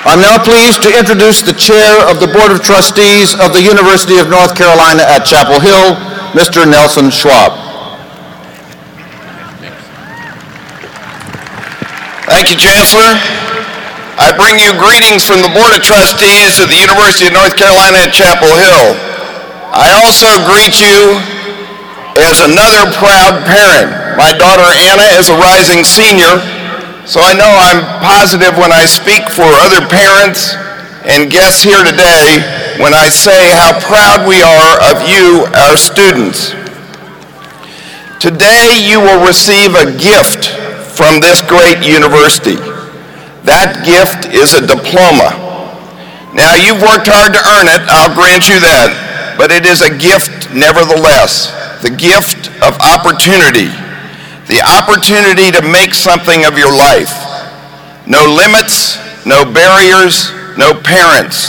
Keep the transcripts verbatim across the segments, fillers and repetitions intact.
I'm now pleased to introduce the Chair of the Board of Trustees of the University of North Carolina at Chapel Hill, Mister Nelson Schwab. Thank you, Chancellor. I bring you greetings from the Board of Trustees of the University of North Carolina at Chapel Hill. I also greet you as another proud parent. My daughter Anna is a rising senior, so I know I'm positive when I speak for other parents and guests here today when I say how proud we are of you, our students. Today you will receive a gift from this great university. That gift is a diploma. Now, you've worked hard to earn it, I'll grant you that, but it is a gift nevertheless, the gift of opportunity, the opportunity to make something of your life. No limits, no barriers, no parents.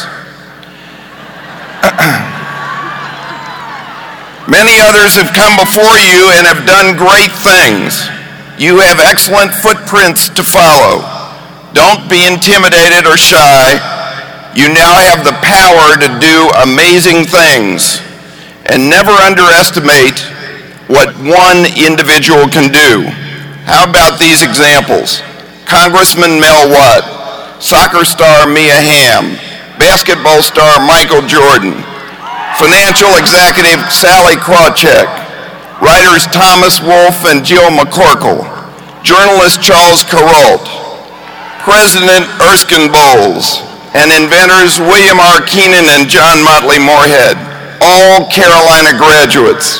Many others have come before you and have done great things. You have excellent footprints to follow. Don't be intimidated or shy. You now have the power to do amazing things. And never underestimate what one individual can do. How about these examples? Congressman Mel Watt, soccer star Mia Hamm, basketball star Michael Jordan, financial executive Sally Krawcheck, writers Thomas Wolfe and Jill McCorkle, journalist Charles Kuralt, President Erskine Bowles, and inventors William R. Keenan and John Motley Moorhead, all Carolina graduates.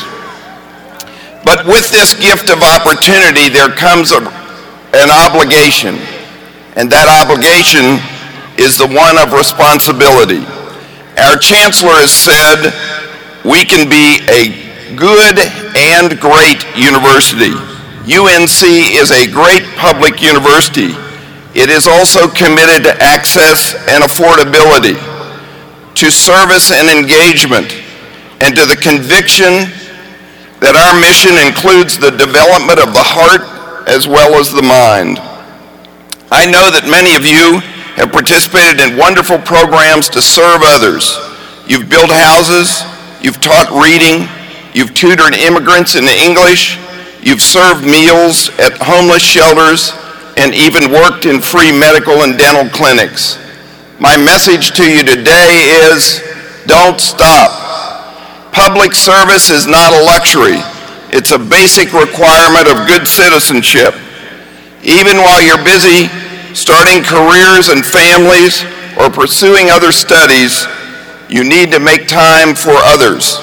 But with this gift of opportunity, there comes a, an obligation, and that obligation is the one of responsibility. Our chancellor has said we can be a good and great university. U N C is a great public university. It is also committed to access and affordability, to service and engagement, and to the conviction that our mission includes the development of the heart as well as the mind. I know that many of you have participated in wonderful programs to serve others. You've built houses, you've taught reading, you've tutored immigrants in English, you've served meals at homeless shelters, and even worked in free medical and dental clinics. My message to you today is, don't stop. Public service is not a luxury. It's a basic requirement of good citizenship. Even while you're busy starting careers and families or pursuing other studies, you need to make time for others.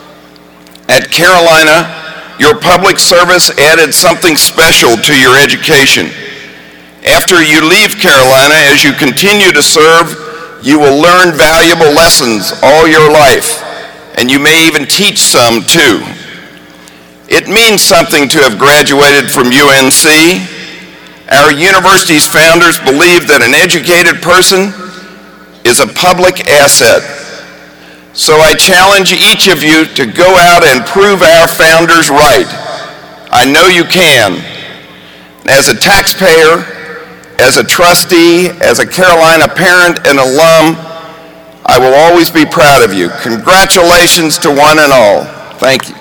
At Carolina, your public service added something special to your education. After you leave Carolina, as you continue to serve, you will learn valuable lessons all your life, and you may even teach some too. It means something to have graduated from U N C. Our university's founders believed that an educated person is a public asset. So I challenge each of you to go out and prove our founders right. I know you can. As a taxpayer, as a trustee, as a Carolina parent and alum, I will always be proud of you. Congratulations to one and all. Thank you.